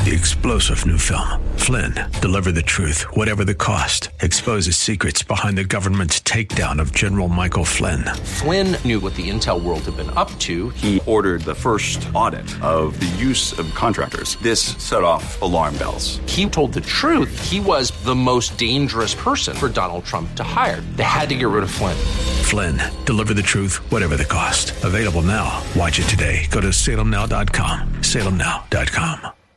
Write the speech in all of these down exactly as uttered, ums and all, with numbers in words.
The explosive new film, Flynn, deliver the truth, whatever the cost, exposes secrets behind the government's takedown of General Michael Flynn. Flynn knew what the intel world had been up to. He ordered the first audit of the use of contractors. This set off alarm bells. He told the truth. He was the most dangerous person for Donald Trump to hire. They had to get rid of Flynn. Flynn, deliver the truth, whatever the cost. Available now. Watch it today. Go to salem now dot com. salem now dot com.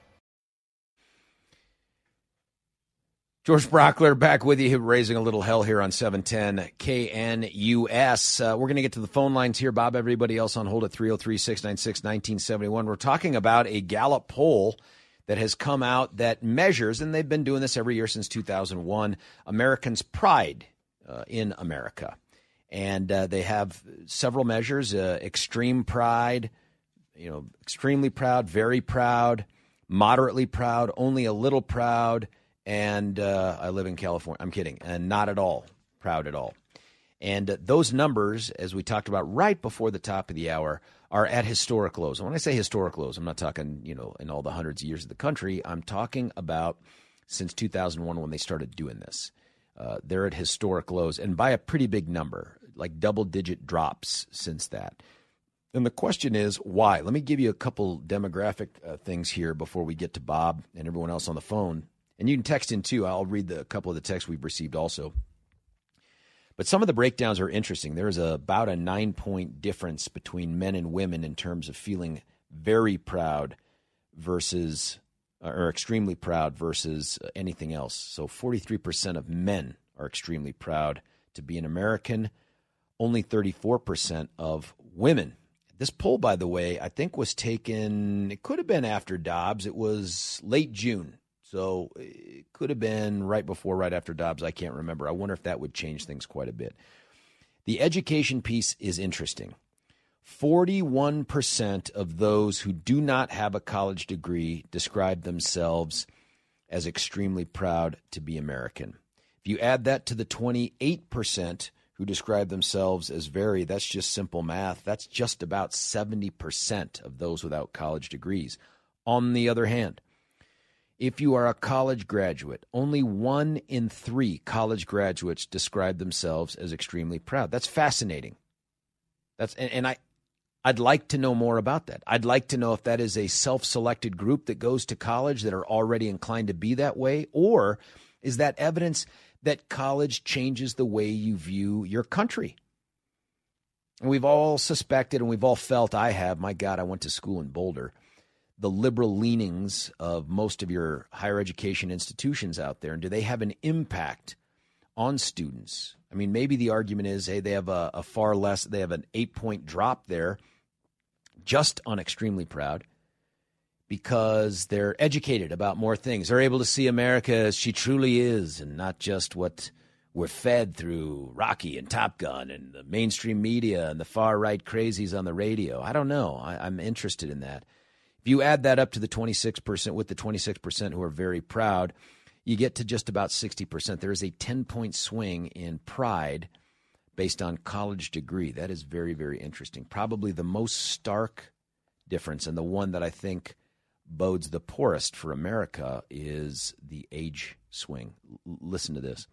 George Brockler back with you, raising a little hell here on seven ten K N U S. Uh, we're going to get to the phone lines here. Bob, everybody else on hold at three oh three, six nine six, one nine seven one. We're talking about a Gallup poll that has come out that measures, and they've been doing this every year since two thousand one, Americans' pride uh, in America. And uh, they have several measures, uh, extreme pride, you know, extremely proud, very proud, moderately proud, only a little proud, and uh, I live in California. I'm kidding. And not at all proud at all. And uh, those numbers, as we talked about right before the top of the hour, are at historic lows. And when I say historic lows, I'm not talking, you know, in all the hundreds of years of the country. I'm talking about since two thousand one when they started doing this. Uh, they're at historic lows, and by a pretty big number, like double-digit drops since that. And the question is, why? Let me give you a couple demographic uh, things here before we get to Bob and everyone else on the phone. And you can text in, too. I'll read the, a couple of the texts we've received also. But some of the breakdowns are interesting. There's a, about a nine-point difference between men and women in terms of feeling very proud versus or extremely proud versus anything else. So forty-three percent of men are extremely proud to be an American. Only thirty-four percent of women. This poll, by the way, I think was taken, it could have been after Dobbs. It was late June. So it could have been right before, right after Dobbs. I can't remember. I wonder if that would change things quite a bit. The education piece is interesting. forty-one percent of those who do not have a college degree describe themselves as extremely proud to be American. If you add that to the twenty-eight percent who describe themselves as very, that's just simple math. That's just about seventy percent of those without college degrees. On the other hand, if you are a college graduate, only one in three college graduates describe themselves as extremely proud. That's fascinating. That's and, and I, I'd like to know more about that. I'd like to know if that is a self-selected group that goes to college that are already inclined to be that way, or is that evidence that college changes the way you view your country? And we've all suspected and we've all felt, I have, my God, I went to school in Boulder, the liberal leanings of most of your higher education institutions out there. And do they have an impact on students? I mean, maybe the argument is, hey, they have a, a far less, they have an eight-point drop there just on extremely proud because they're educated about more things. They're able to see America as she truly is and not just what we're fed through Rocky and Top Gun and the mainstream media and the far-right crazies on the radio. I don't know. I, I'm interested in that. If you add that up to the twenty-six percent, with the twenty-six percent who are very proud, you get to just about sixty percent. There is a ten-point swing in pride based on college degree. That is very, very interesting. Probably the most stark difference, and the one that I think bodes the poorest for America, is the age swing. L- listen to this.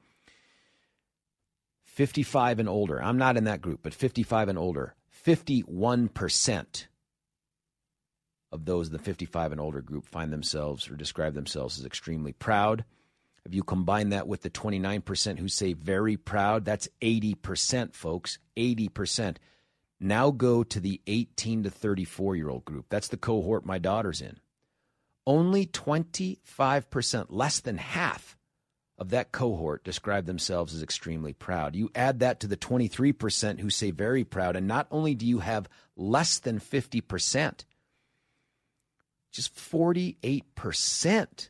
fifty-five and older. I'm not in that group, but fifty-five and older. fifty-one percent of those in the fifty-five and older group find themselves or describe themselves as extremely proud. If you combine that with the twenty-nine percent who say very proud, that's eighty percent, folks, eighty percent. Now go to the eighteen to thirty-four-year-old group. That's the cohort my daughter's in. Only twenty-five percent, less than half of that cohort, describe themselves as extremely proud. You add that to the twenty-three percent who say very proud, and not only do you have less than fifty percent, just forty-eight percent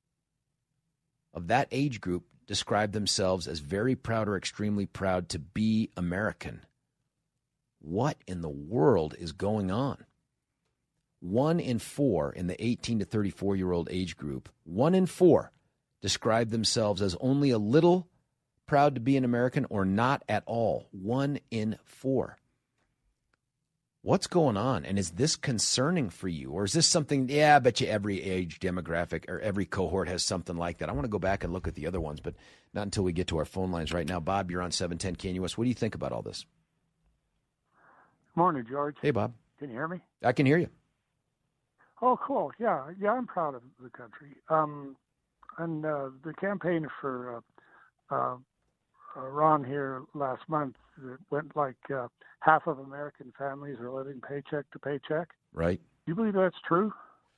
of that age group describe themselves as very proud or extremely proud to be American. What in the world is going on? One in four in the eighteen to thirty-four-year-old age group, one in four describe themselves as only a little proud to be an American or not at all. One in four. What's going on? And is this concerning for you? Or is this something, yeah, I bet you every age demographic or every cohort has something like that. I want to go back and look at the other ones, but not until we get to our phone lines right now. Bob, you're on seven ten K N U S. What do you think about all this? Morning, George. Hey, Bob. Can you hear me? I can hear you. Oh, cool. Yeah, yeah, I'm proud of the country. Um, and uh, the campaign for uh, uh, uh, Ron here last month, it went like uh, half of American families are living paycheck to paycheck. Right. Do you believe that's true?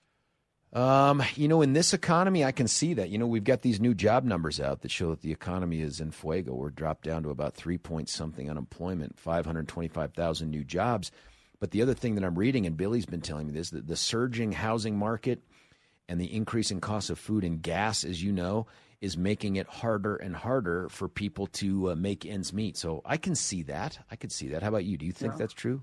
Um, you know, in this economy, I can see that. You know, we've got these new job numbers out that show that the economy is in fuego. We're dropped down to about three point something unemployment, five hundred twenty-five thousand new jobs. But the other thing that I'm reading, and Billy's been telling me this, that the surging housing market and the increasing cost of food and gas, as you know, is making it harder and harder for people to uh, make ends meet. So I can see that. I could see that. How about you? Do you think Yeah. that's true?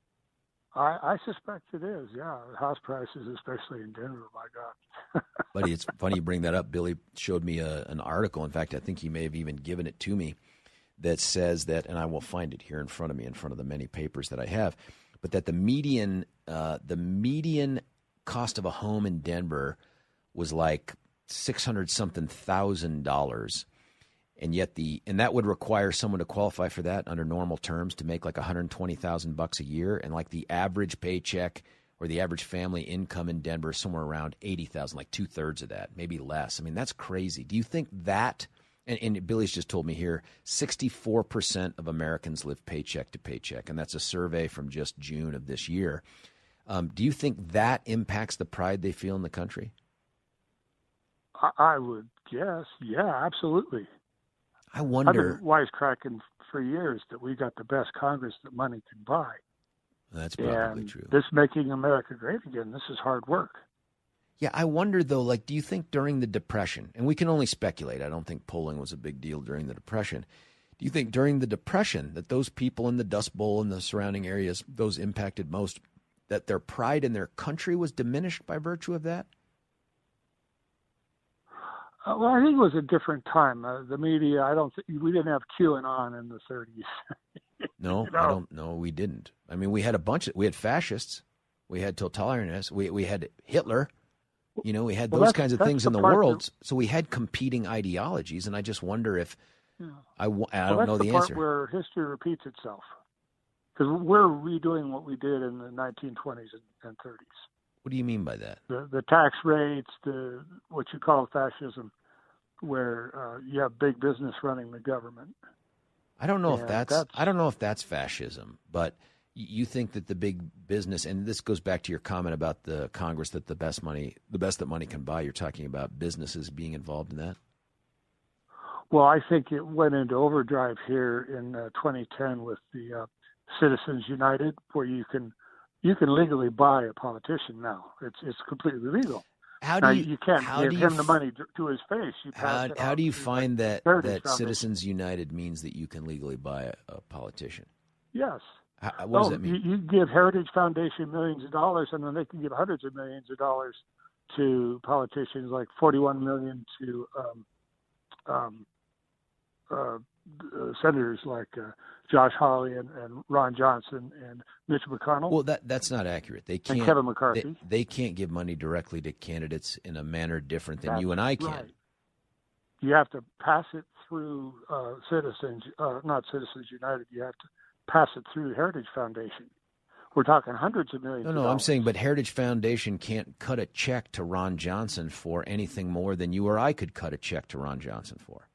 I, I suspect it is, yeah. House prices, especially in Denver, my God. Buddy, it's funny you bring that up. Billy showed me a, an article. In fact, I think he may have even given it to me that says that, and I will find it here in front of me, in front of the many papers that I have, but that the median, uh, the median cost of a home in Denver was like six hundred something thousand dollars. And yet the, and that would require someone to qualify for that under normal terms to make like one hundred twenty thousand bucks a year. And like the average paycheck or the average family income in Denver is somewhere around eighty thousand, like two thirds of that, maybe less. I mean, that's crazy. Do you think that, and, and Billy's just told me here, sixty-four percent of Americans live paycheck to paycheck. And that's a survey from just June of this year. Um, do you think that impacts the pride they feel in the country? I, I would guess, yeah, absolutely. I wonder. I've been wisecracking for years that we got the best Congress that money can buy. That's probably and true. This making America great again, this is hard work. Yeah, I wonder, though, like, do you think during the Depression, and we can only speculate, I don't think polling was a big deal during the Depression. Do you think during the Depression that those people in the Dust Bowl and the surrounding areas, those impacted most, that their pride in their country was diminished by virtue of that? Uh, well, I think it was a different time. Uh, the media, I don't think, we didn't have QAnon in the thirties. No, you know? I don't know. We didn't. I mean, we had a bunch of, we had fascists. We had totalitarianists. We, we had Hitler. You know, we had well, those kinds of things the in the world. That, so we had competing ideologies. And I just wonder if, yeah. I, I well, don't that's know the, the part answer. Where history repeats itself. Because we're redoing what we did in the nineteen twenties and, and thirties. What do you mean by that? The, the tax rates, the what you call fascism, where uh, you have big business running the government. I don't know and if that's, that's I don't know if that's fascism, but you think that the big business, and this goes back to your comment about the Congress, that the best money, the best that money can buy. You're talking about businesses being involved in that. Well, I think it went into overdrive here in uh, twenty ten with the uh, Citizens United, where you can you can legally buy a politician now. It's it's completely legal. How do now, you, you can't how give do him you, the money to, to his face. You how how do you find that that Citizens United means that you can legally buy a, a politician? Yes. How, what does oh, that mean? You, you give Heritage Foundation millions of dollars, and then they can give hundreds of millions of dollars to politicians, like forty-one million to um, um, uh, uh, senators like uh, Josh Hawley and, and Ron Johnson and Mitch McConnell. Well, that that's not accurate. They can't. And Kevin McCarthy. They, they can't give money directly to candidates in a manner different than That's you and I can. Right. You have to pass it through uh, Citizens, uh, not Citizens United. You have to pass it through Heritage Foundation. We're talking hundreds of millions. No, of no, dollars. I'm saying, but Heritage Foundation can't cut a check to Ron Johnson for anything more than you or I could cut a check to Ron Johnson for.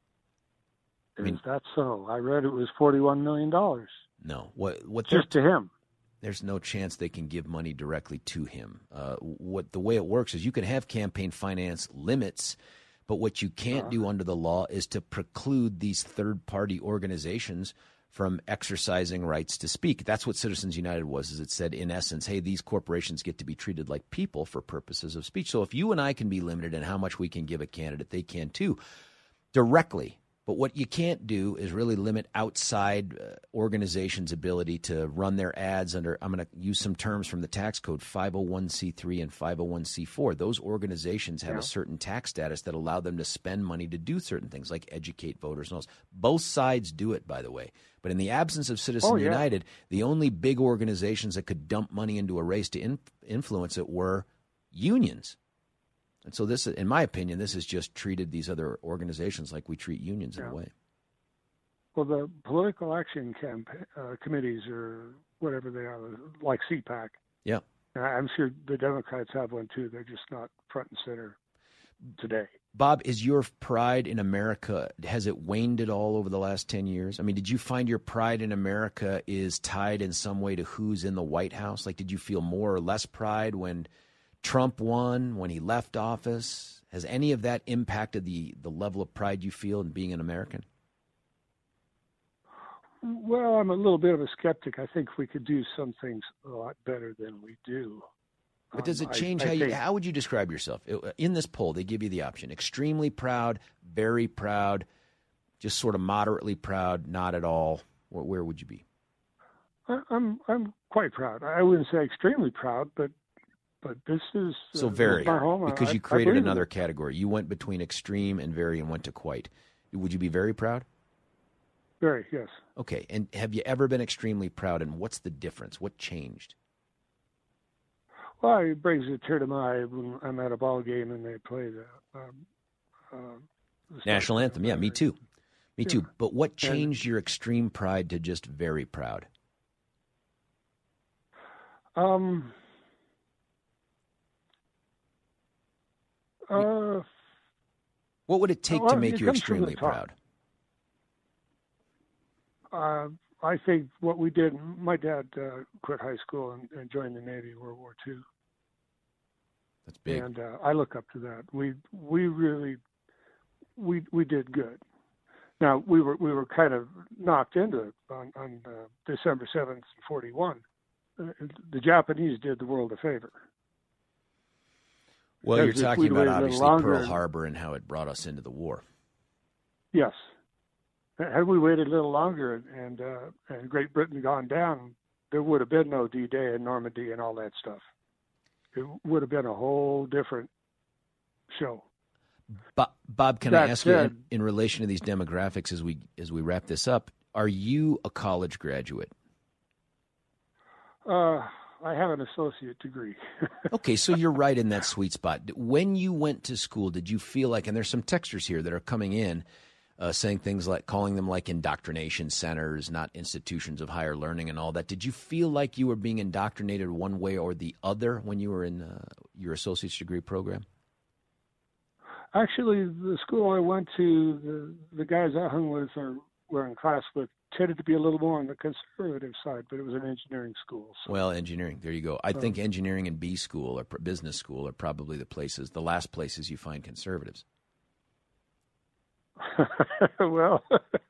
Is I mean, that so? I read it was forty-one million dollars. No, what what just to him. There's no chance they can give money directly to him. Uh, what the way it works is you can have campaign finance limits, but what you can't uh-huh. do under the law is to preclude these third-party organizations from exercising rights to speak. That's what Citizens United was, is it said, in essence, hey, these corporations get to be treated like people for purposes of speech. So if you and I can be limited in how much we can give a candidate, they can too. Directly, But what you can't do is really limit outside uh, organizations' ability to run their ads under, I'm going to use some terms from the tax code, five oh one c three and five oh one c four. Those organizations have yeah. a certain tax status that allow them to spend money to do certain things like educate voters and all this. Both sides do it, by the way. But in the absence of Citizens oh, yeah. United, the only big organizations that could dump money into a race to in, influence it were unions. And so this, in my opinion, this has just treated these other organizations like we treat unions yeah. in a way. Well, the political action camp- uh, committees or whatever they are, like C PAC. Yeah. I'm sure the Democrats have one too. They're just not front and center today. Bob, is your pride in America, has it waned at all over the last ten years? I mean, did you find your pride in America is tied in some way to who's in the White House? Like, did you feel more or less pride when Trump won, when he left office? Has any of that impacted the, the level of pride you feel in being an American? Well, I'm a little bit of a skeptic. I think we could do some things a lot better than we do. But does it change um, I, how I you, think, how would you describe yourself? In this poll, they give you the option: extremely proud, very proud, just sort of moderately proud, not at all. Where, where would you be? I'm I'm quite proud. I wouldn't say extremely proud, but but this is so uh, very my home. because I, you created I another it. category. You went between extreme and very, and went to quite. Would you be very proud? Very, yes. Okay, and have you ever been extremely proud? And what's the difference? What changed? Well, it brings a tear to my eye when I'm at a ball game and they play the, um, uh, the national anthem. Yeah, me too. Me yeah. too. But what changed and, your extreme pride to just very proud? Um. Uh. What would it take well, to make you extremely proud? Uh, I think what we did, my dad uh, quit high school and, and joined the Navy in World War Two. That's big. And uh, I look up to that. We we really we we did good. Now we were we were kind of knocked into it on, on uh, December seventh, forty-one. Uh, the Japanese did the world a favor. Well, because you're talking about obviously longer, Pearl Harbor and how it brought us into the war. Yes. Had we waited a little longer and uh, and Great Britain gone down, there would have been no D-Day and Normandy and all that stuff. It would have been a whole different show. Bob, Bob can that I ask said, you, in, in relation to these demographics as we as we wrap this up, are you a college graduate? Uh, I have an associate degree. Okay, so you're right in that sweet spot. When you went to school, did you feel like, and there's some texters here that are coming in, Uh, saying things like, calling them like indoctrination centers, not institutions of higher learning and all that. Did you feel like you were being indoctrinated one way or the other when you were in uh, your associate's degree program? Actually, the school I went to, the, the guys I hung with or were in class with tended to be a little more on the conservative side, but it was an engineering school. So. Well, engineering, there you go. I um, think engineering and B school or business school are probably the places, the last places you find conservatives. well,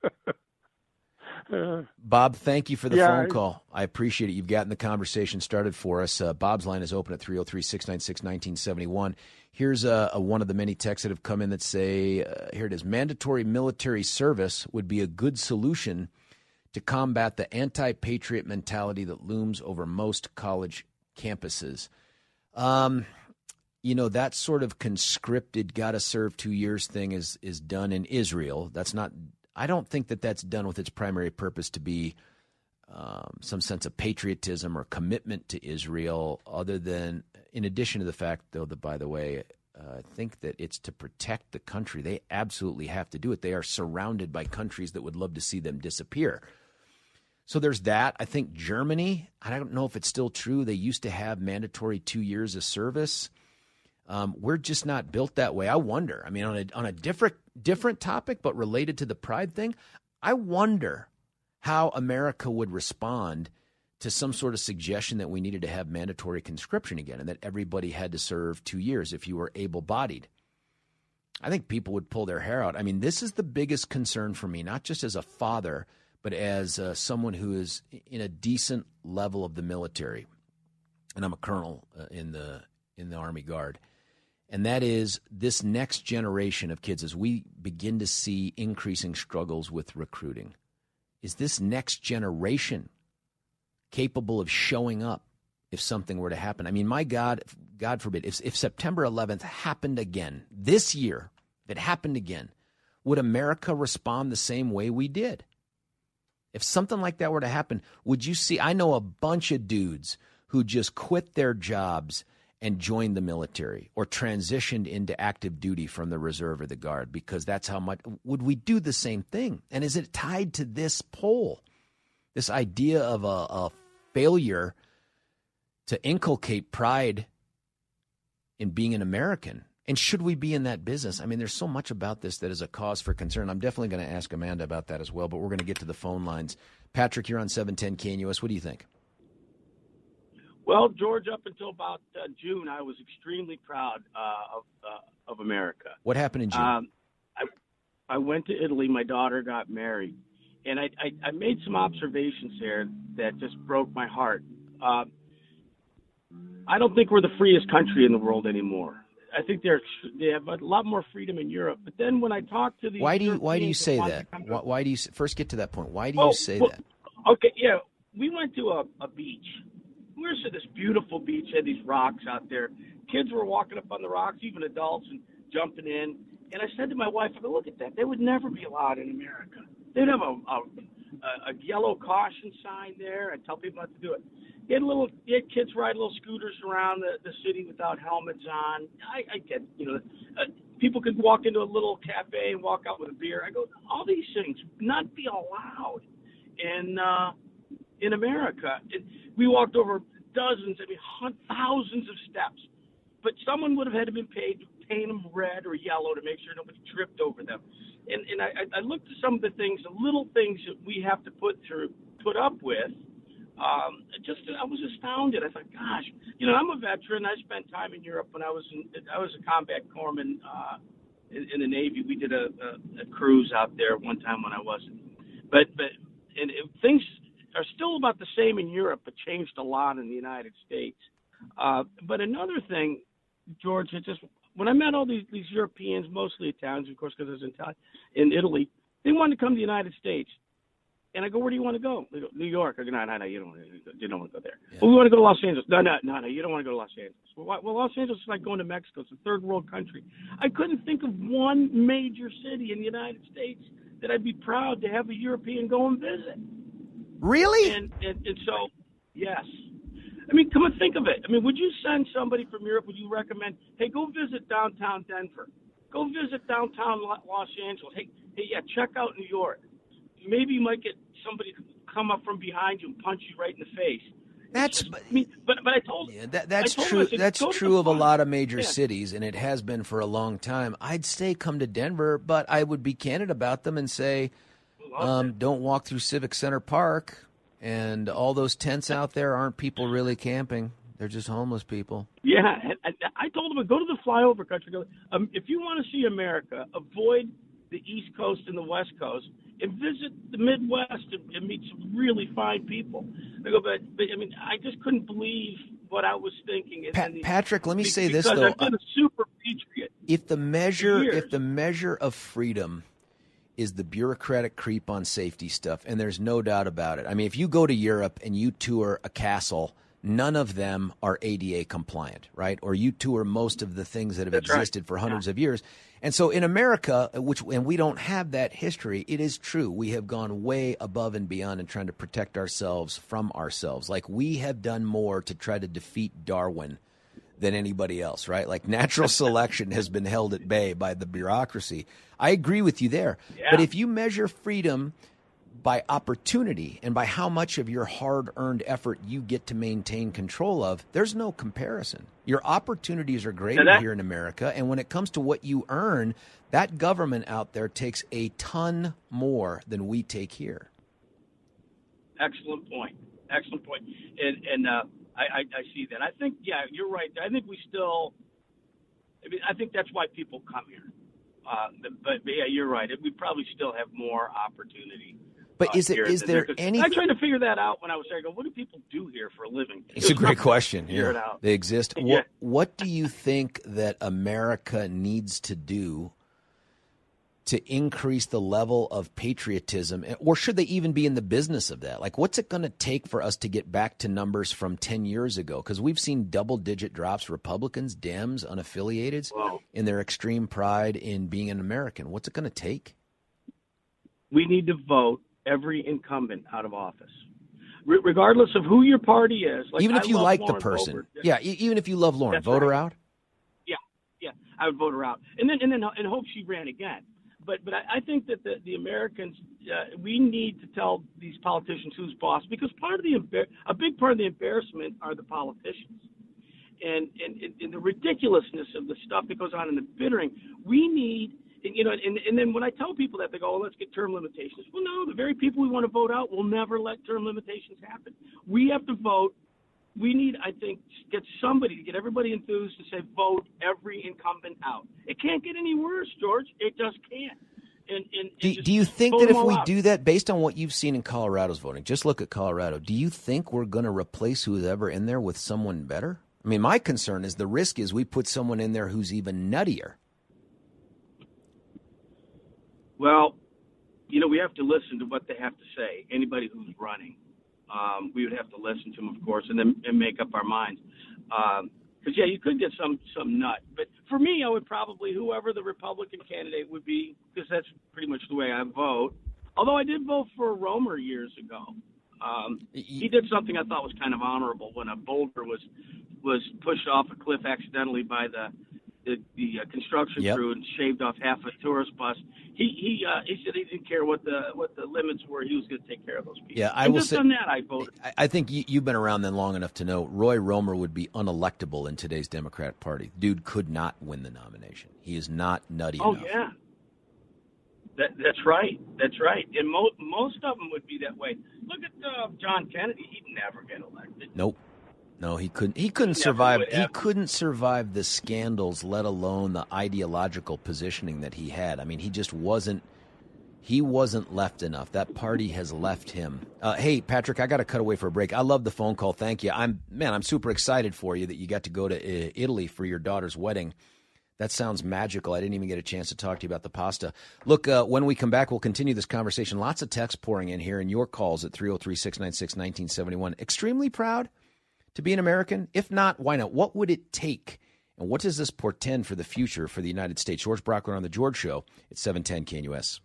uh, Bob, thank you for the yeah, phone I, call. I appreciate it. You've gotten the conversation started for us. Uh, Bob's line is open at three oh three, six nine six, one nine seven one. Here's a, a, one of the many texts that have come in that say, uh, here it is, mandatory military service would be a good solution to combat the anti-patriot mentality that looms over most college campuses. Um You know, that sort of conscripted, got to serve two years thing is is done in Israel. That's not, I don't think that that's done with its primary purpose to be um, some sense of patriotism or commitment to Israel, other than, in addition to the fact, though, that, by the way, uh, I think that it's to protect the country. They absolutely have to do it. They are surrounded by countries that would love to see them disappear. So there's that. I think Germany, I don't know if it's still true. They used to have mandatory two years of service. Um, we're just not built that way. I wonder. I mean, on a on a different different topic, but related to the pride thing, I wonder how America would respond to some sort of suggestion that we needed to have mandatory conscription again and that everybody had to serve two years if you were able-bodied. I think people would pull their hair out. I mean, this is the biggest concern for me, not just as a father, but as uh, someone who is in a decent level of the military. And I'm a colonel uh, in the in the Army Guard. And that is this next generation of kids, as we begin to see increasing struggles with recruiting, is this next generation capable of showing up if something were to happen? I mean, my God, God forbid, if, if September eleventh happened again this year, if it happened again, would America respond the same way we did? If something like that were to happen, would you see? I know a bunch of dudes who just quit their jobs and joined the military or transitioned into active duty from the reserve or the guard because that's how much. Would we do the same thing? And is it tied to this poll, this idea of a, a failure to inculcate pride in being an American? And should we be in that business? I mean, there's so much about this that is a cause for concern. I'm definitely going to ask Amanda about that as well, but we're going to get to the phone lines. Patrick, you're on seven ten K N U S. What do you think? Well, George, up until about uh, June, I was extremely proud uh, of uh, of America. What happened in June? Um, I, I went to Italy. My daughter got married. And I, I, I made some observations there that just broke my heart. Uh, I don't think we're the freest country in the world anymore. I think they're they have a lot more freedom in Europe. But then when I talk to the why do you why do you say that? Why, why do you first get to that point? Why do you well, say well, that? Okay, yeah, we went to a, a beach. We were to this beautiful beach, had these rocks out there. Kids were walking up on the rocks, even adults, and jumping in. And I said to my wife, I go, look at that. They would never be allowed in America. They'd have a, a, a yellow caution sign there and tell people not to do it. You had little, you had kids ride little scooters around the, the city without helmets on. I, I get, you know, uh, people could walk into a little cafe and walk out with a beer. I go, all these things not be allowed in uh, in America. It, we walked over dozens, I mean, hun- thousands of steps, but someone would have had to be paid to paint them red or yellow to make sure nobody tripped over them. And and I, I looked at some of the things, the little things that we have to put through, put up with. Um, just I was astounded. I thought, gosh, you know, I'm a veteran. I spent time in Europe when I was in, I was a combat corpsman uh, in, in the Navy. We did a, a, a cruise out there one time when I wasn't. But but and it, things are still about the same in Europe, but changed a lot in the United States. Uh, but another thing, George, it just when I met all these these Europeans, mostly Italians, of course, because I was in, in Italy, they wanted to come to the United States. And I go, where do you want to go? They go, New York. I go, no, no, no, you don't want to, you don't want to go there. Yeah. Well, we want to go to Los Angeles. No, no, no, no, you don't want to go to Los Angeles. Well, well, Los Angeles is like going to Mexico. It's a third world country. I couldn't think of one major city in the United States that I'd be proud to have a European go and visit. Really? And, and, and so, yes. I mean, come and think of it. I mean, would you send somebody from Europe, would you recommend, hey, go visit downtown Denver. Go visit downtown Los Angeles. Hey, hey, yeah, check out New York. Maybe you might get somebody to come up from behind you and punch you right in the face. That's just, I mean, but but I told yeah, that that's told true. said, that's true of a lot of major yeah. cities, and it has been for a long time. I'd say come to Denver, but I would be candid about them and say, um, don't walk through Civic Center Park, and all those tents out there aren't people really camping. They're just homeless people. Yeah, I, I told them, go to the flyover country. Go, um, if you want to see America, avoid the East Coast and the West Coast, and visit the Midwest and, and meet some really fine people. I go, but, but I mean, I just couldn't believe what I was thinking. And, Pa- and the, Patrick, let me because say this though: I've been a super patriot. If the measure, years. if the measure of freedom is the bureaucratic creep on safety stuff, and there's no doubt about it. I mean, if you go to Europe and you tour a castle, none of them are A D A compliant, right? Or you tour most of the things that have That's existed right. for hundreds yeah. of years. And so in America, which and we don't have that history, it is true. We have gone way above and beyond in trying to protect ourselves from ourselves. Like we have done more to try to defeat Darwin than anybody else, right? Like natural selection has been held at bay by the bureaucracy. I agree with you there. Yeah. But if you measure freedom by opportunity and by how much of your hard-earned effort you get to maintain control of, there's no comparison. Your opportunities are greater that, here in America, and when it comes to what you earn, that government out there takes a ton more than we take here. Excellent point. Excellent point. And, and uh, I, I, I see that. I think, yeah, you're right. I think we still, I mean, I think that's why people come here. Uh, but, but, yeah, you're right. We probably still have more opportunity. But is, it, here. is there any... I tried to figure that out when I was there. I go, what do people do here for a living? It's a great question. Figure Yeah, it out. they exist. Yeah. What, what do you think that America needs to do to increase the level of patriotism, or should they even be in the business of that? Like, what's it going to take for us to get back to numbers from ten years ago? Because we've seen double-digit drops, Republicans, Dems, unaffiliateds, Whoa. in their extreme pride in being an American. What's it going to take? We need to vote every incumbent out of office, Re- regardless of who your party is. Like, even if I you love like Lauren the person. Boebert. Yeah, e- even if you love Lauren, That's vote her right. out? Yeah, yeah, I would vote her out, and then and then and hope she ran again. But but I, I think that the, the Americans, uh, we need to tell these politicians who's boss, because part of the embar- a big part of the embarrassment are the politicians, and and, and the ridiculousness of the stuff that goes on in the bittering. We need, and, you know, and and then when I tell people that, they go, "Oh, let's get term limitations." Well, no, the very people we want to vote out will never let term limitations happen. We have to vote. We need, I think, get somebody to get everybody enthused to say, vote every incumbent out. It can't get any worse, George. It just can't. And, and, Do, and just do you think vote that them if all we out. do that, based on what you've seen in Colorado's voting, just look at Colorado, do you think we're going to replace who's ever in there with someone better? I mean, my concern is the risk is we put someone in there who's even nuttier. Well, you know, we have to listen to what they have to say, anybody who's running. Um, we would have to listen to them, of course, and then and make up our minds. Because, um, yeah, you could get some some nut. But for me, I would probably, whoever the Republican candidate would be, because that's pretty much the way I vote. Although I did vote for Romer years ago. Um, he did something I thought was kind of honorable when a boulder was was pushed off a cliff accidentally by the the, the uh, construction Yep. crew and shaved off half a tourist bus. He he uh, he said he didn't care what the what the limits were. He was going to take care of those people. Yeah, I and will just say- on that, I voted. I, I think you, you've been around then long enough to know Roy Romer would be unelectable in today's Democratic Party. Dude could not win the nomination. He is not nutty Oh enough. yeah, that that's right. That's right. And mo- most of them would be that way. Look at uh, John Kennedy. He'd never get elected. Nope. No, he couldn't. He couldn't Never survive. would He have. couldn't survive the scandals, let alone the ideological positioning that he had. I mean, he just wasn't. He wasn't left enough. That party has left him. Uh, hey, Patrick, I got to cut away for a break. I love the phone call. Thank you. I'm man. I'm super excited for you that you got to go to uh, Italy for your daughter's wedding. That sounds magical. I didn't even get a chance to talk to you about the pasta. Look, uh, when we come back, we'll continue this conversation. Lots of texts pouring in here, and your calls at three oh three, six nine six, one nine seven one. Extremely proud to be an American? If not, why not? What would it take? And what does this portend for the future for the United States? George Brockler on The George Show at seven ten K N U S.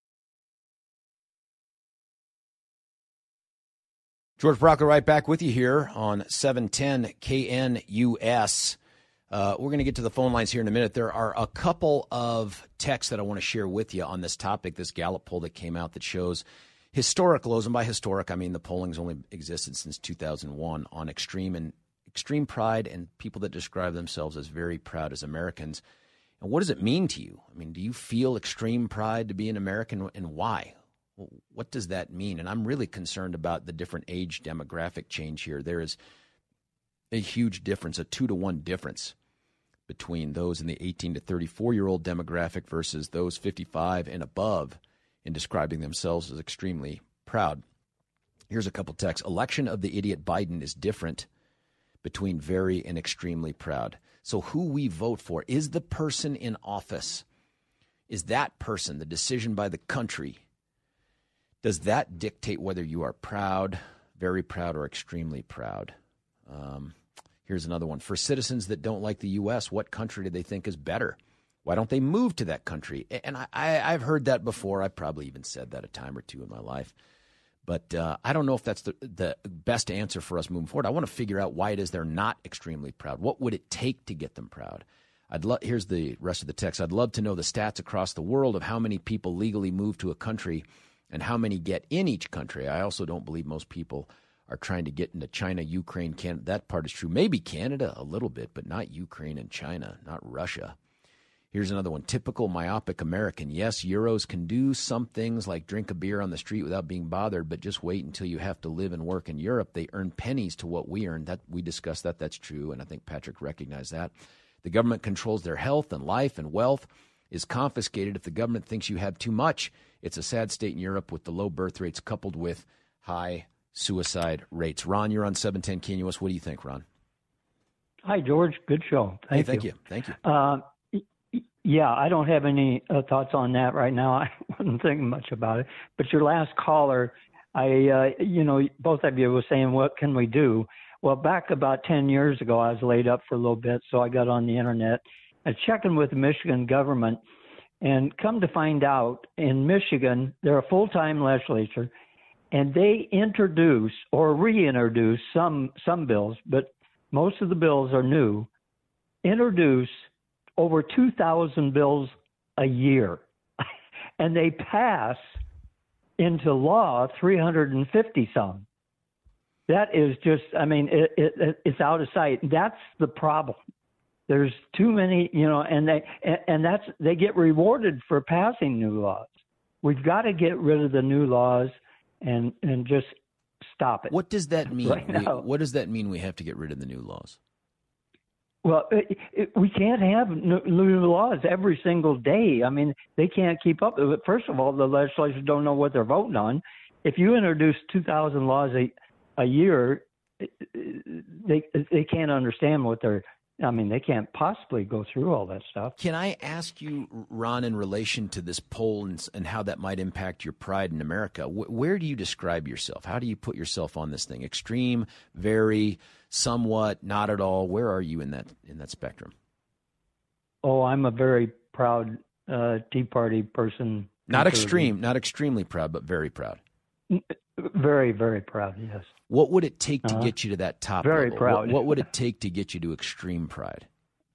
George Brockler right back with you here on seven ten K N U S. Uh, we're going to get to the phone lines here in a minute. There are a couple of texts that I want to share with you on this topic, this Gallup poll that came out that shows historic lows, and by historic, I mean the polling's only existed since two thousand one, on extreme and extreme pride and people that describe themselves as very proud as Americans. And what does it mean to you? I mean, do you feel extreme pride to be an American, and why? What does that mean? And I'm really concerned about the different age demographic change here. There is a huge difference, a two to one difference between those in the eighteen to thirty-four-year-old demographic versus those fifty-five and above in describing themselves as extremely proud. Here's a couple texts. Election of the idiot Biden is different between very and extremely proud. So who we vote for, is the person in office, is that person, the decision by the country, does that dictate whether you are proud, very proud, or extremely proud? Um, here's another one. For citizens that don't like the U S, what country do they think is better? Why don't they move to that country? And I, I, I've heard that before. I probably even said that a time or two in my life. But uh, I don't know if that's the, the best answer for us moving forward. I want to figure out why it is they're not extremely proud. What would it take to get them proud? I'd lo- Here's the rest of the text. I'd love to know the stats across the world of how many people legally move to a country and how many get in each country. I also don't believe most people are trying to get into China, Ukraine, Canada. That part is true. Maybe Canada a little bit, but not Ukraine and China, not Russia. Here's another one. Typical myopic American. Yes, Euros can do some things like drink a beer on the street without being bothered, but just wait until you have to live and work in Europe. They earn pennies to what we earn. That we discussed that. That's true, and I think Patrick recognized that. The government controls their health and life and wealth. is confiscated if the government thinks you have too much. It's a sad state in Europe with the low birth rates coupled with high suicide rates. Ron, you're on seven ten K N U S. What do you think, Ron? Hi, George. Good show. Thank, hey, thank you. you. Thank you. Uh, yeah, I don't have any uh, thoughts on that right now. I wasn't thinking much about it. But your last caller, I, uh, you know, both of you were saying, what can we do? Well, back about ten years ago, I was laid up for a little bit, so I got on the internet and checking with the Michigan government, and come to find out, in Michigan, they're a full-time legislature, and they introduce or reintroduce some some bills, but most of the bills are new, introduce over two thousand bills a year, and they pass into law three hundred fifty some. That is just, I mean, it, it, it's out of sight. That's the problem. There's too many, you know, and they and, and that's they get rewarded for passing new laws. We've got to get rid of the new laws and and just stop it. What does that mean? Right we, now. what does that mean? We have to get rid of the new laws. Well, it, it, we can't have new, new laws every single day. I mean, they can't keep up. First of all, the legislators don't know what they're voting on. If you introduce two thousand laws a a year, they they can't understand what they're. I mean, they can't possibly go through all that stuff. Can I ask you, Ron, in relation to this poll and, and how that might impact your pride in America, wh- where do you describe yourself? How do you put yourself on this thing? Extreme, very, somewhat, not at all? Where are you in that in that spectrum? Oh, I'm a very proud uh, Tea Party person. Not extreme, not extremely proud, but very proud. Very, very proud, yes. What would it take to uh-huh. get you to that top very level? proud. What, what would it take to get you to extreme pride?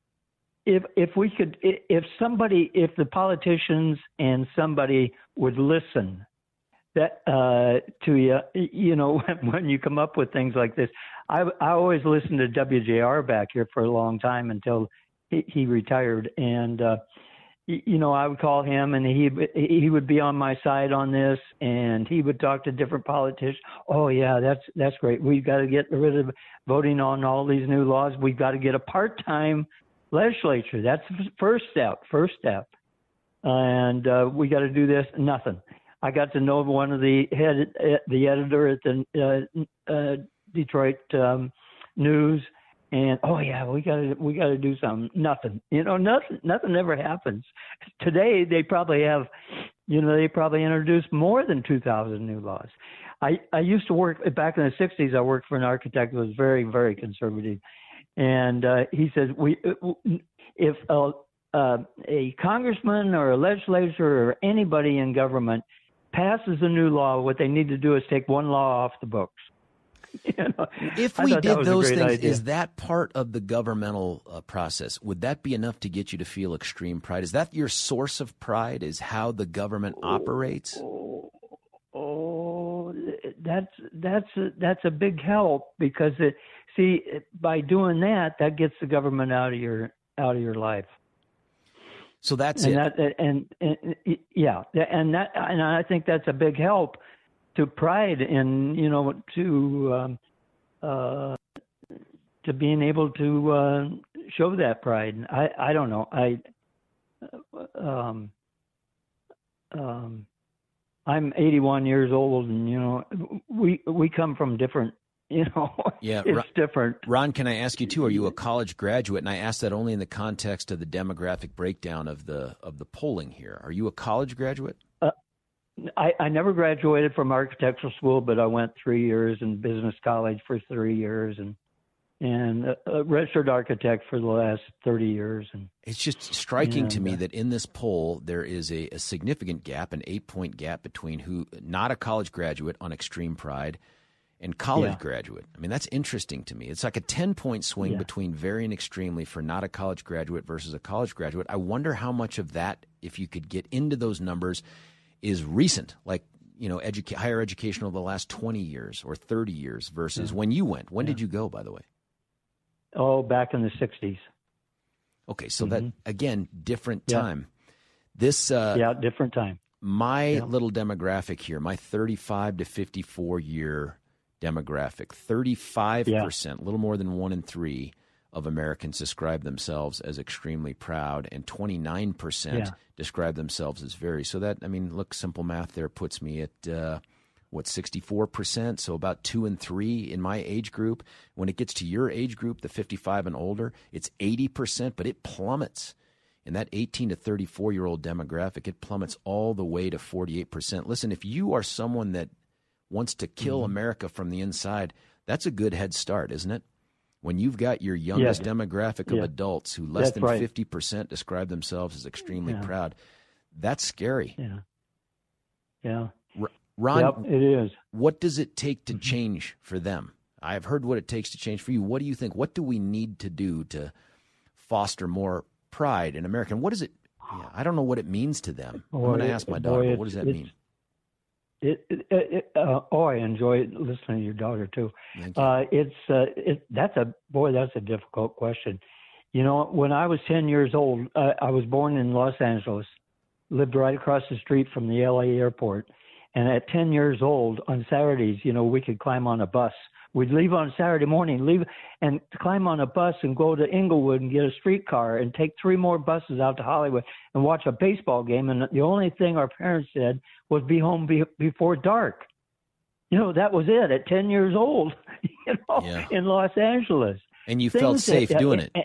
If if we could, if somebody, if the politicians and somebody would listen that uh, to you, you know, when, when you come up with things like this, I I always listened to W J R back here for a long time until he, he retired, and uh, you know, I would call him and he he would be on my side on this, and he would talk to different politicians. Oh yeah, that's that's great. We've got to get rid of voting on all these new laws. We've got to get a part-time legislature. That's the first step. First step, and uh, we got to do this. Nothing. I got to know one of the head, the editor at the uh, uh, Detroit um, News. And oh yeah, we got to we got to do something. Nothing, you know, nothing, nothing ever happens. Today they probably have, you know, they probably introduced more than two thousand new laws. I I used to work back in the sixties. I worked for an architect who was very very conservative, and uh, he said we if a, uh, a congressman or a legislator or anybody in government passes a new law, what they need to do is take one law off the books. You know, if we did those things, idea. Is that part of the governmental uh, process? Would that be enough to get you to feel extreme pride? Is that your source of pride, is how the government oh, operates? Oh, oh, that's that's a, that's a big help because, it, see, by doing that, that gets the government out of your out of your life. So that's and it. That, and, and yeah, and that and I think that's a big help to pride in, you know, to um, uh, to being able to uh, show that pride. I, I don't know. I um, um, I'm eighty-one years old, and you know, we we come from different. You know, yeah, it's Ron, different. Ron, can I ask you too? Are you a college graduate? And I ask that only in the context of the demographic breakdown of the of the polling here. Are you a college graduate? Uh, I, I never graduated from architectural school, but I went three years in business college for three years and and a, a registered architect for the last thirty years. And it's just striking and, to me uh, that in this poll there is a, a significant gap, an eight-point gap between who not a college graduate on extreme pride and college yeah. graduate. I mean, that's interesting to me. It's like a ten-point swing yeah. between very and extremely for not a college graduate versus a college graduate. I wonder how much of that, if you could get into those numbers, is recent, like, you know, educa- higher education over the last twenty years or thirty years versus yeah. when you went. When yeah. did you go, by the way? Oh, back in the sixties. Okay, so mm-hmm. that, again, different yeah. time. This uh, Yeah, different time. My yeah. little demographic here, my thirty-five to fifty-four year demographic, thirty-five percent, a yeah. little more than one in three, of Americans describe themselves as extremely proud, and twenty-nine percent Yeah. describe themselves as very. So that, I mean, look, simple math there puts me at, uh, what, sixty-four percent? So about two and three in my age group. When it gets to your age group, the fifty-five and older, it's eighty percent, but it plummets. In that eighteen to thirty-four-year-old demographic, it plummets all the way to forty-eight percent. Listen, if you are someone that wants to kill mm-hmm. America from the inside, that's a good head start, isn't it? When you've got your youngest yeah. demographic of yeah. adults who less that's than right. fifty percent describe themselves as extremely yeah. proud, that's scary. Yeah. Yeah. R- Ron, yep, it is. What does it take to change for them? I've heard what it takes to change for you. What do you think? What do we need to do to foster more pride in America? And what does it, yeah, I don't know what it means to them. Boy, I'm going to ask my daughter, boy, but what does that mean? It, it, it, uh, oh, I enjoy listening to your daughter too. Thank you. Uh, it's uh, it, that's a boy. That's a difficult question. You know, when I was ten years old, uh, I was born in Los Angeles, lived right across the street from the L A airport, and at ten years old, on Saturdays, you know, we could climb on a bus. We'd leave on Saturday morning, leave and climb on a bus and go to Inglewood and get a streetcar and take three more buses out to Hollywood and watch a baseball game. And the only thing our parents said was be home be, before dark. You know, that was it at ten years old, you know, yeah. in Los Angeles. And you Things felt safe that, doing uh, it.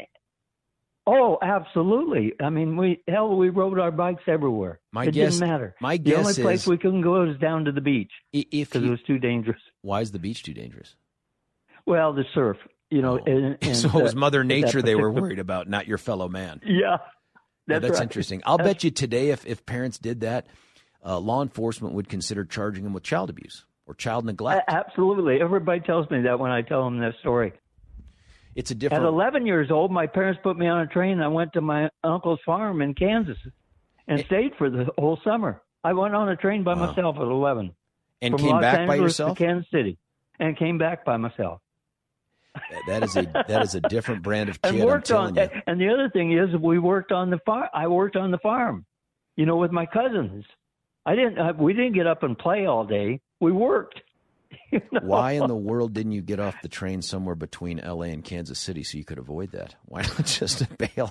Oh, absolutely. I mean, we hell, we rode our bikes everywhere. My it guess, didn't matter. My the guess only place is, we couldn't go was down to the beach if because it was too dangerous. Why is the beach too dangerous? Well, the surf, you know. Oh. And, and so it was Mother Nature they were particular... worried about, not your fellow man. Yeah, that's, yeah, that's right. interesting. I'll that's... bet you today, if, if parents did that, uh, law enforcement would consider charging them with child abuse or child neglect. Uh, absolutely. Everybody tells me that when I tell them that story. It's a different. At eleven years old, my parents put me on a train. And I went to my uncle's farm in Kansas and it... stayed for the whole summer. I went on a train by wow. myself at eleven. And from came Los back Angeles by yourself? To Kansas City, and came back by myself. That is a that is a different brand of kid. and worked I'm telling on, you. And the other thing is, we worked on the farm. I worked on the farm, you know, with my cousins. I didn't. Uh, we didn't get up and play all day. We worked. You know? Why in the world didn't you get off the train somewhere between L A and Kansas City so you could avoid that? Why not just bail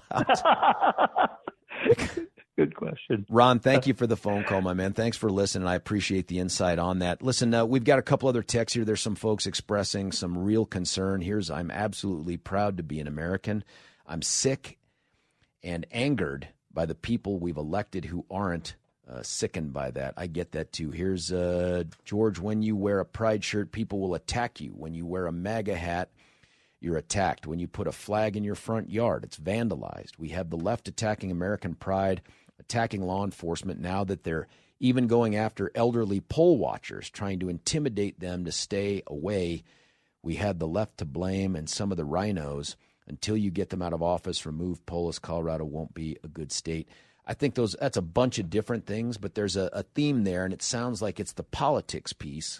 out? Good question. Ron, thank you for the phone call, my man. Thanks for listening. I appreciate the insight on that. Listen, uh, we've got a couple other texts here. There's some folks expressing some real concern. Here's, I'm absolutely proud to be an American. I'm sick and angered by the people we've elected who aren't uh, sickened by that. I get that too. Here's uh, George, when you wear a pride shirt, people will attack you. When you wear a MAGA hat, you're attacked. When you put a flag in your front yard, it's vandalized. We have the left attacking American pride, attacking law enforcement now that they're even going after elderly poll watchers, trying to intimidate them to stay away. We had the left to blame and some of the rhinos. Until you get them out of office, remove Polis, Colorado won't be a good state. I think those that's a bunch of different things, but there's a, a theme there, and it sounds like it's the politics piece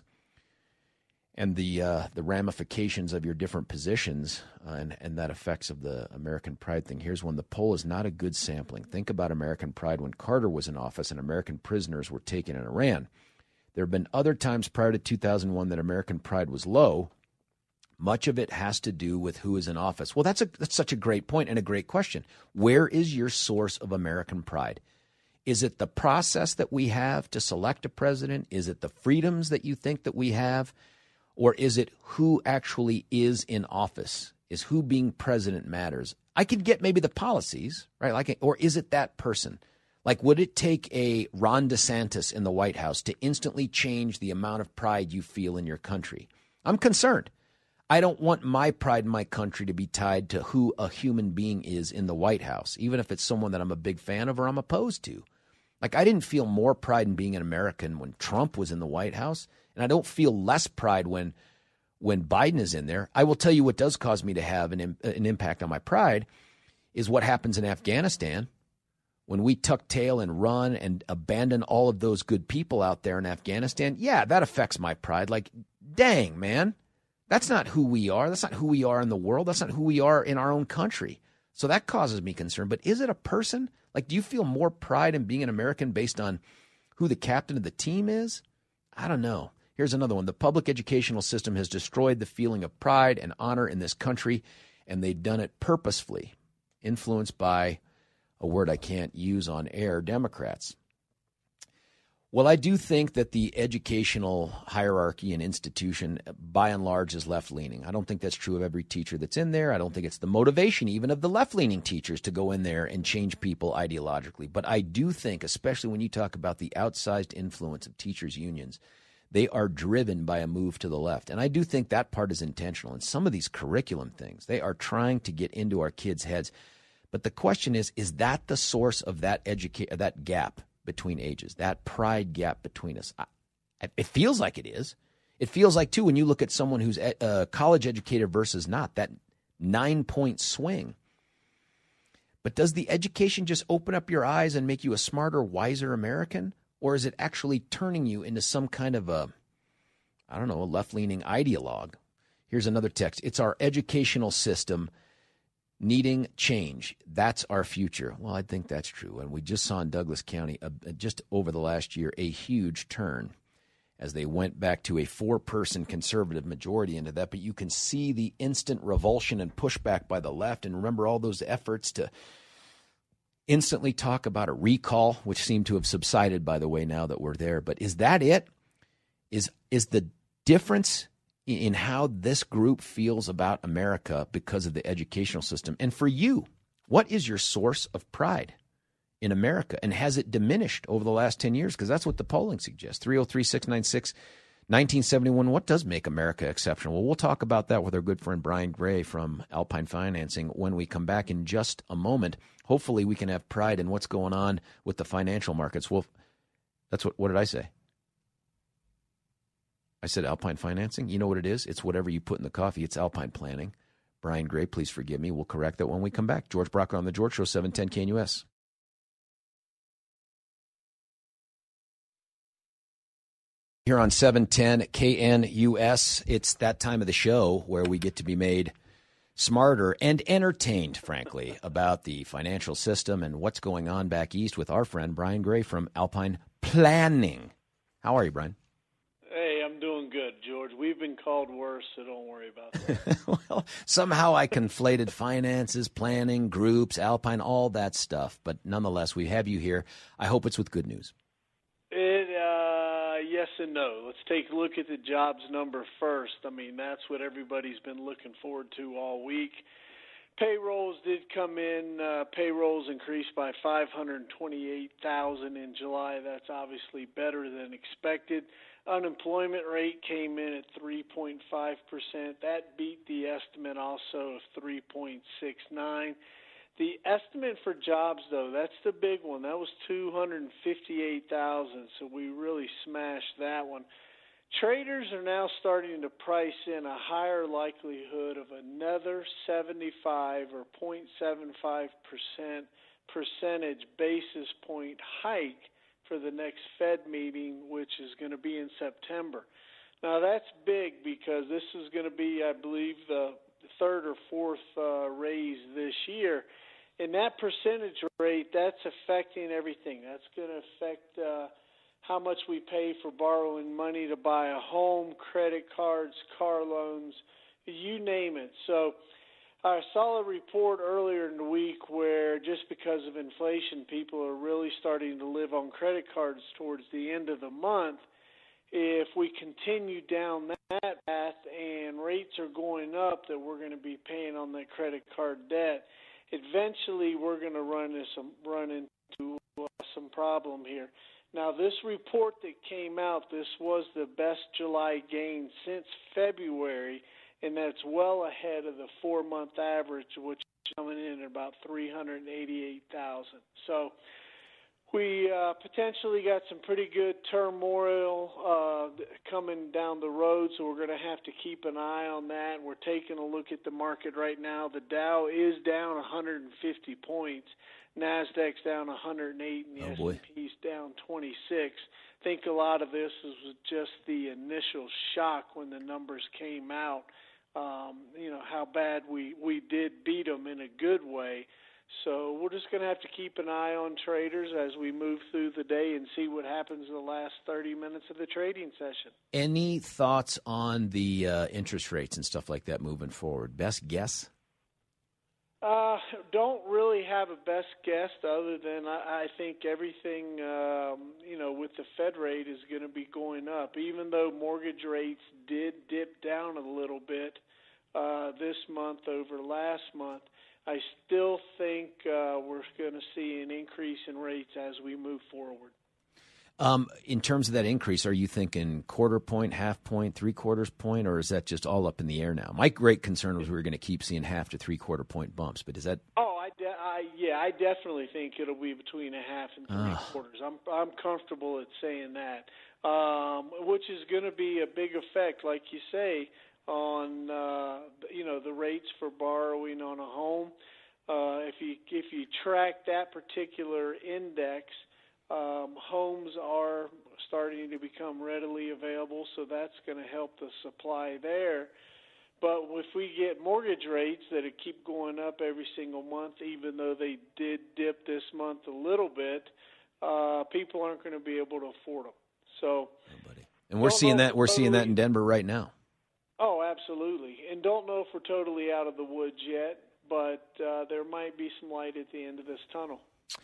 and the uh, the ramifications of your different positions uh, and, and that effects of the American pride thing. Here's one. The poll is not a good sampling. Think about American pride when Carter was in office and American prisoners were taken in Iran. There have been other times prior to two thousand one that American pride was low. Much of it has to do with who is in office. Well, that's a that's such a great point and a great question. Where is your source of American pride? Is it the process that we have to select a president? Is it the freedoms that you think that we have? Or is it who actually is in office? Is who being president matters? I could get maybe the policies, right? Like, or is it that person? Like, would it take a Ron DeSantis in the White House to instantly change the amount of pride you feel in your country? I'm concerned. I don't want my pride in my country to be tied to who a human being is in the White House, even if it's someone that I'm a big fan of or I'm opposed to. Like, I didn't feel more pride in being an American when Trump was in the White House, and I don't feel less pride when when Biden is in there. I will tell you what does cause me to have an, an impact on my pride is what happens in Afghanistan. When we tuck tail and run and abandon all of those good people out there in Afghanistan, yeah, that affects my pride. Like, dang, man. That's not who we are. That's not who we are in the world. That's not who we are in our own country. So that causes me concern. But is it a person? Like, do you feel more pride in being an American based on who the captain of the team is? I don't know. Here's another one. The public educational system has destroyed the feeling of pride and honor in this country, and they've done it purposefully, influenced by a word I can't use on air, Democrats. Well, I do think that the educational hierarchy and institution, by and large, is left-leaning. I don't think that's true of every teacher that's in there. I don't think it's the motivation even of the left-leaning teachers to go in there and change people ideologically. But I do think, especially when you talk about the outsized influence of teachers' unions, they are driven by a move to the left. And I do think that part is intentional. And some of these curriculum things, they are trying to get into our kids' heads. But the question is, is that the source of that educa- that gap between ages, that pride gap between us? I, it feels like it is. It feels like, too, when you look at someone who's a uh, college educated versus not, that nine-point swing. But does the education just open up your eyes and make you a smarter, wiser American? Or is it actually turning you into some kind of a, I don't know, a left-leaning ideologue? Here's another text. It's our educational system needing change. That's our future. Well, I think that's true. And we just saw in Douglas County, uh, just over the last year, a huge turn as they went back to a four-person conservative majority into that. But you can see the instant revulsion and pushback by the left. And remember all those efforts to instantly talk about a recall, which seemed to have subsided, by the way, now that we're there. But is that it? Is is the difference in how this group feels about America because of the educational system? And for you, what is your source of pride in America? And has it diminished over the last ten years? Because that's what the polling suggests. three oh three, six nine six, nineteen seventy-one. What does make America exceptional? Well, we'll talk about that with our good friend Brian Gray from Alpine Financing when we come back in just a moment. Hopefully we can have pride in what's going on with the financial markets. Well, that's what, what did I say? I said Alpine Financing. You know what it is? It's whatever you put in the coffee. It's Alpine Planning. Brian Gray, please forgive me. We'll correct that when we come back. George Brocker on The George Show, seven ten K N U S. Here on seven ten K N U S, it's that time of the show where we get to be made smarter and entertained, frankly, about the financial system and what's going on back east with our friend Brian Gray from Alpine Planning. How are you, Brian? Hey, I'm doing good, George. We've been called worse, so don't worry about that. Well, somehow I conflated finances, planning, groups, Alpine, all that stuff. But nonetheless, we have you here. I hope it's with good news. It, uh, yes and no. Let's take a look at the jobs number first. I mean, that's what everybody's been looking forward to all week. Payrolls did come in. Uh, payrolls increased by five hundred twenty-eight thousand in July. That's obviously better than expected. Unemployment rate came in at three point five percent. That beat the estimate also of three point six nine. The estimate for jobs, though, that's the big one. That was two hundred fifty-eight thousand, so we really smashed that one. Traders are now starting to price in a higher likelihood of another seventy-five or zero point seven five percent percentage basis point hike for the next Fed meeting, which is going to be in September. Now, that's big because this is going to be, I believe, the third or fourth uh, raise this year. And that percentage rate, that's affecting everything. That's going to affect uh, how much we pay for borrowing money to buy a home, credit cards, car loans, you name it. So I saw a report earlier in the week where just because of inflation, people are really starting to live on credit cards towards the end of the month. If we continue down that path and rates are going up that we're going to be paying on that credit card debt, eventually we're going to run into some, run into uh, some problem here. Now, this report that came out, this was the best July gain since February, and that's well ahead of the four-month average, which is coming in at about three hundred eighty-eight thousand. So we uh, potentially got some pretty good turmoil uh, coming down the road, so we're going to have to keep an eye on that. We're taking a look at the market right now. The Dow is down one hundred fifty points. NASDAQ's down one hundred eight, and the oh, S and P's down twenty-six. I think a lot of this was just the initial shock when the numbers came out. Um, you know, how bad we, we did beat them in a good way. So we're just going to have to keep an eye on traders as we move through the day and see what happens in the last thirty minutes of the trading session. Any thoughts on the uh, interest rates and stuff like that moving forward? Best guess? Uh, don't really have a best guess other than I, I think everything, um, you know, with the Fed rate is going to be going up. Even though mortgage rates did dip down a little bit uh, this month over last month, I still think uh, we're going to see an increase in rates as we move forward. Um, in terms of that increase, are you thinking quarter point, half point, three quarters point, or is that just all up in the air now? My great concern was we were going to keep seeing half to three quarter point bumps, but is that? Oh, I, de- I yeah, I definitely think it'll be between a half and three uh. quarters. I'm I'm comfortable at saying that, um, which is going to be a big effect, like you say, on uh, you know the rates for borrowing on a home. Uh, if you if you track that particular index. Um, homes are starting to become readily available, so that's going to help the supply there. But if we get mortgage rates that keep going up every single month, even though they did dip this month a little bit, uh, people aren't going to be able to afford them. So, Nobody. And we're seeing that. We're totally, seeing that in Denver right now. Oh, absolutely. And don't know if we're totally out of the woods yet, but uh, there might be some light at the end of this tunnel.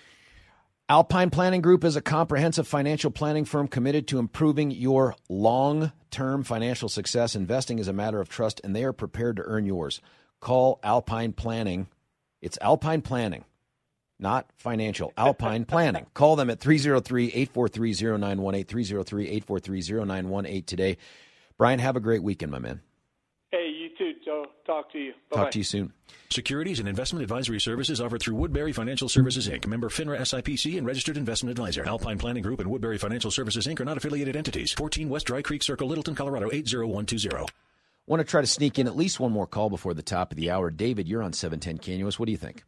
Alpine Planning Group is a comprehensive financial planning firm committed to improving your long-term financial success. Investing is a matter of trust, and they are prepared to earn yours. Call Alpine Planning. It's Alpine Planning, not financial. Alpine Planning. Call them at three oh three, eight four three, oh nine one eight, three oh three, eight four three, oh nine one eight today. Brian, have a great weekend, my man. Hey, you too, Joe. Talk to you. Bye-bye. Talk to you soon. Securities and investment advisory services offered through Woodbury Financial Services, Incorporated. Member FINRA S I P C and registered investment advisor. Alpine Planning Group and Woodbury Financial Services, Incorporated are not affiliated entities. fourteen West Dry Creek Circle, Littleton, Colorado, eight oh one two oh. Want to try to sneak in at least one more call before the top of the hour. David, you're on seven ten K N U S. What do you think?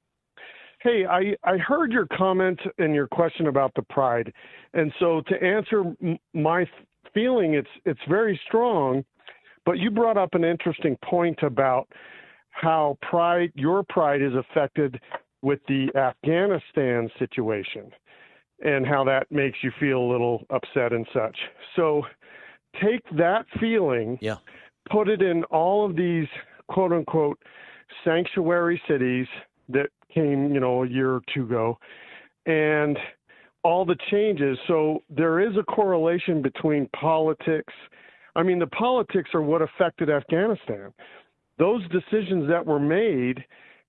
Hey, I, I heard your comment and your question about the pride. And so to answer m- my feeling, it's it's very strong. But you brought up an interesting point about how pride, your pride is affected with the Afghanistan situation and how that makes you feel a little upset and such. So take that feeling, yeah. put it in all of these quote unquote sanctuary cities that came, you know, a year or two ago, and all the changes. So there is a correlation between politics. I mean, the politics are what affected Afghanistan. Those decisions that were made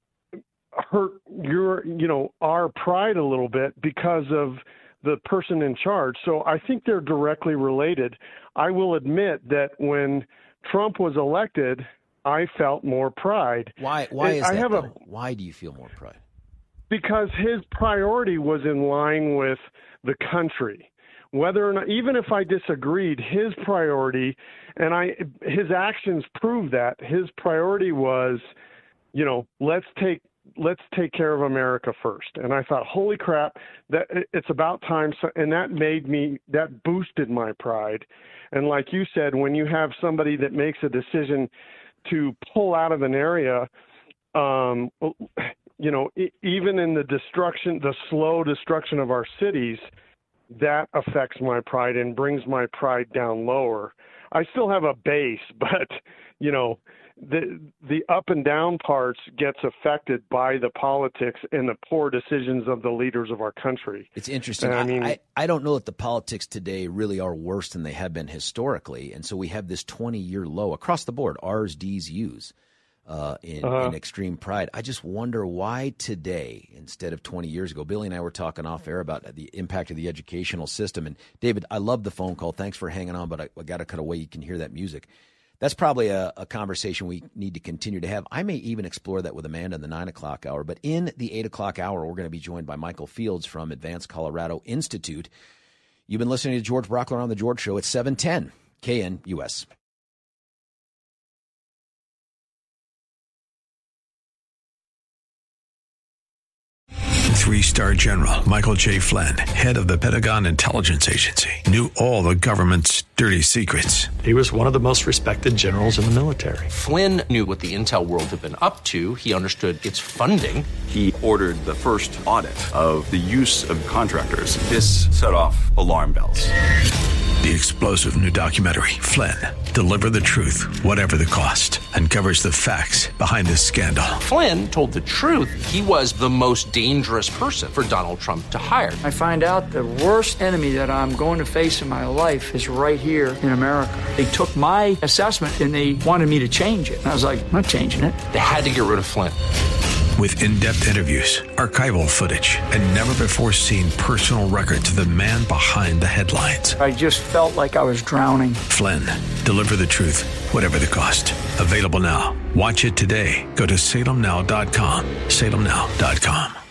hurt your, you know, our pride a little bit because of the person in charge. So I think they're directly related. I will admit that when Trump was elected, I felt more pride. Why? Why and is I that? Have a, why do you feel more pride? Because his priority was in line with the country. Whether or not, even if I disagreed, his priority, and I, his actions prove that his priority was, you know, let's take let's take care of America first. And I thought, holy crap, that it's about time. So, and that made me, that boosted my pride. And like you said, when you have somebody that makes a decision to pull out of an area, um, you know, even in the destruction, the slow destruction of our cities, that affects my pride and brings my pride down lower. I still have a base, but, you know, the the up and down parts gets affected by the politics and the poor decisions of the leaders of our country. It's interesting. I mean, I, I don't know that the politics today really are worse than they have been historically. And so we have this twenty-year low across the board, R's, D's, U's. Uh, in, uh-huh. in extreme pride. I just wonder why today, instead of twenty years ago, Billy and I were talking off air about the impact of the educational system. And David, I love the phone call. Thanks for hanging on, but I, I got to cut away. You can hear that music. That's probably a, a conversation we need to continue to have. I may even explore that with Amanda in the nine o'clock hour. But in the eight o'clock hour, we're going to be joined by Michael Fields from Advanced Colorado Institute. You've been listening to George Brockler on The George Show at seven ten K N U S. Three-star general Michael J. Flynn, head of the Pentagon Intelligence Agency, knew all the government's dirty secrets. He was one of the most respected generals in the military. Flynn knew what the intel world had been up to. He understood its funding. He ordered the first audit of the use of contractors. This set off alarm bells. The explosive new documentary, Flynn, deliver the truth, whatever the cost, and covers the facts behind this scandal. Flynn told the truth. He was the most dangerous person for Donald Trump to hire. I find out the worst enemy that I'm going to face in my life is right here in America. They took my assessment and they wanted me to change it. And I was like, I'm not changing it. They had to get rid of Flynn. With in-depth interviews, archival footage, and never-before-seen personal records of the man behind the headlines. I just felt like I was drowning. Flynn, deliver the truth, whatever the cost. Available now. Watch it today. Go to salem now dot com. salem now dot com.